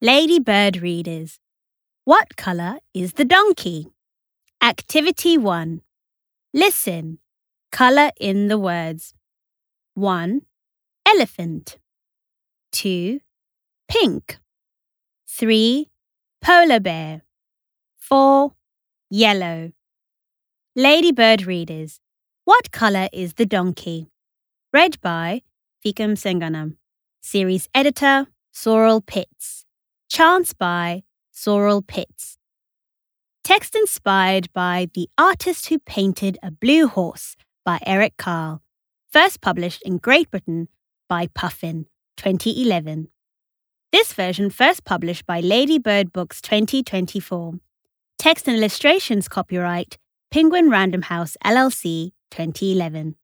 Ladybird readers. What colour is the donkey? Activity 1. Listen. Colour in the words. 1. Elephant. 2. Pink. 3. Polar bear. 4. Yellow. Ladybird readers. What colour is the donkey? Read by Fikam Senganam. Series editor, Sorrel Pitts. Chants by Sorrel Pitts. Text inspired by The Artist Who Painted a Blue Horse by Eric Carle. First published in Great Britain by Puffin, 2011. This version first published by Ladybird Books 2024. Text and illustrations copyright Penguin Random House LLC 2011.